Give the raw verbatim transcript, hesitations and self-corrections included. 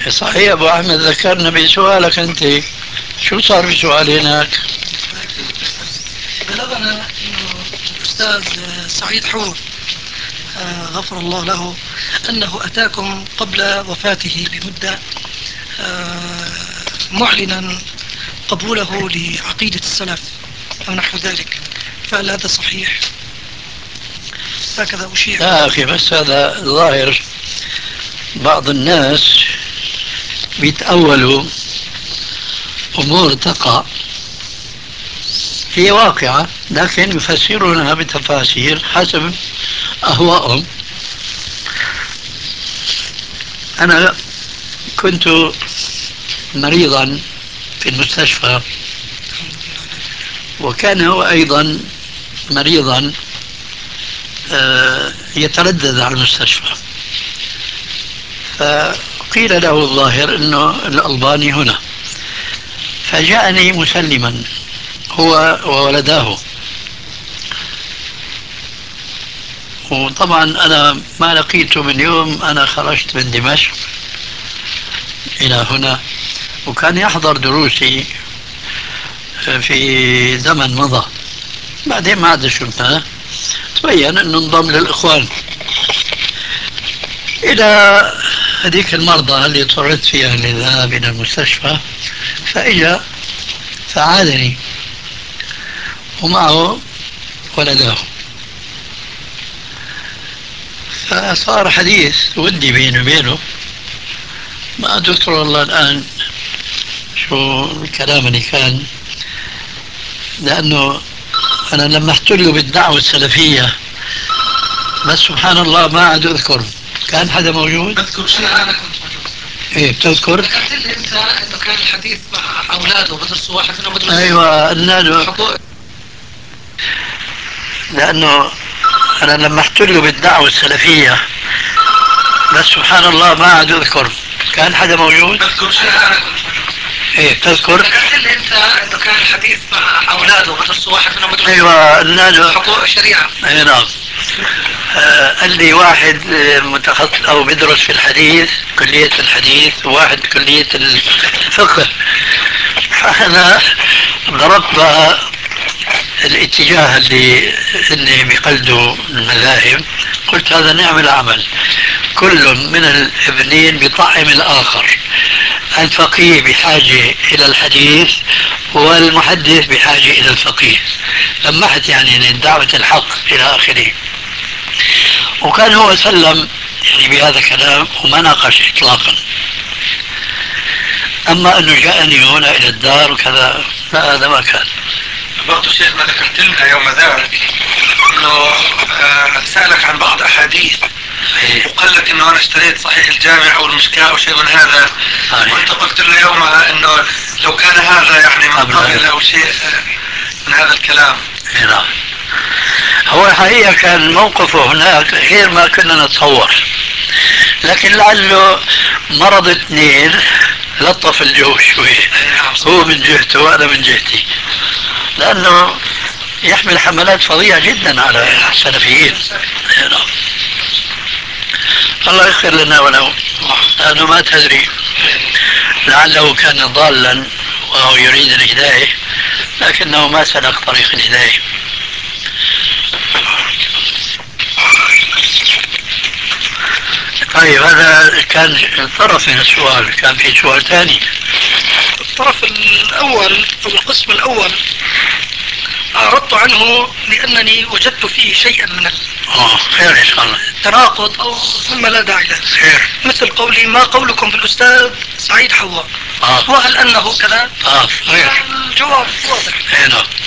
صحيح أبو أحمد، ذكرنا بسؤالك أنت، شو صار في سؤال هناك؟ بلغنا أنه الأستاذ سعيد حور آه، غفر الله له أنه أتاكم قبل وفاته بمدة آه، معلنا قبوله لعقيدة السلف أو نحو ذلك، فهل هذا صحيح؟ هكذا أشيع. لا أخي، بس هذا ظاهر بعض الناس بيتأولوا أمور تقع هي واقعة، لكن يفسرونها بتفاسير حسب أهوائهم. أنا كنت مريضا في المستشفى، وكان هو أيضا مريضا آه، يتردد على المستشفى، فقيل له الظاهر أنه الألباني هنا، فجاءني مسلما هو وولداه. وطبعا أنا ما لقيته من يوم أنا خرجت من دمشق إلى هنا، وكان يحضر دروسي في زمن مضى. بعدين ما عاد شفناه، تبين أنه انضم للإخوان. إلى هذيك المرضى اللي اضطريت فيها للذهاب إلى المستشفى، فإجا فعادني ومعه ولداه، فصار حديث ودي بيني وبينه. ما أذكر والله الآن شو الكلام اللي كان، لأنه أنا لمحت له بالدعوة السلفية، بس سبحان الله ما عاد أذكر. كان حدا موجود؟ أذكر شيء، أنا كنت موجود. إيه بتذكر؟ ذكرت لي أنت أنه كان الحديث مع أولاده بدرسوا واحد منهم بدرس. أيوة قلنا له، لأنه أنا لمحت له بالدعوة السلفية، بس سبحان الله ما عاد أذكر. كان حدا موجود؟ أذكر شيء، أنا كنت موجود. إيه بتذكر؟ ذكرت لي أنت أنه كان الحديث مع أولاده بدرسوا واحد منهم بدرس. أيوة قلنا له حقوق الشريعة. أي نعم. آه، قال لي واحد آه، متخصص أو بيدرس في الحديث، كلية الحديث، وواحد كلية الفقه. فأنا ضربت بقى الاتجاه اللي اللي بيقلدوا المذاهب، قلت هذا نعم العمل، كل من الابنين بيطعم الآخر، الفقيه بحاجة إلى الحديث والمحدث بحاجة إلى الفقيه. لمحت يعني دعوة الحق إلى آخره. وكان هو سلم يعني بهذا الكلام وما ناقش إطلاقا. أما أنه جاءني هنا إلى الدار وكذا، لا هذا ما كان. برضو شيخ ما ذكرت لنا يوم ذاك انه آه، سألك عن بعض احاديث وقال لك انه انا اشتريت صحيح الجامع او المشكاة او شيء من هذا، وانت قلت له يومها انه لو كان هذا يعني من قبل او شيء آه، من هذا الكلام. نعم. هو الحقيقة كان موقفه هناك غير ما كنا نتصور، لكن لعله مرض اثنين لطف الجو شوي، هو من جهته وأنا من جهتي، لأنه يحمل حملات فظيعة جدا على السلفيين. نعم. الله يغفر لنا وله، لأنه ما تدري، لعله كان ضالا وهو يريد الهداية، لكنه ما سلك طريق الهداية. طيب هذا كان طرف من السؤال، كان في سؤال ثاني. الطرف الاول او القسم الاول اعرضت عنه لانني وجدت فيه شيئا من اه خير ان شاء الله. التناقض او ثم لا داعي له، خير. مثل قولي ما قولكم بالاستاذ سعيد حواء، آه. وهل انه كذا؟ اه خير. الجواب واضح. اي نعم.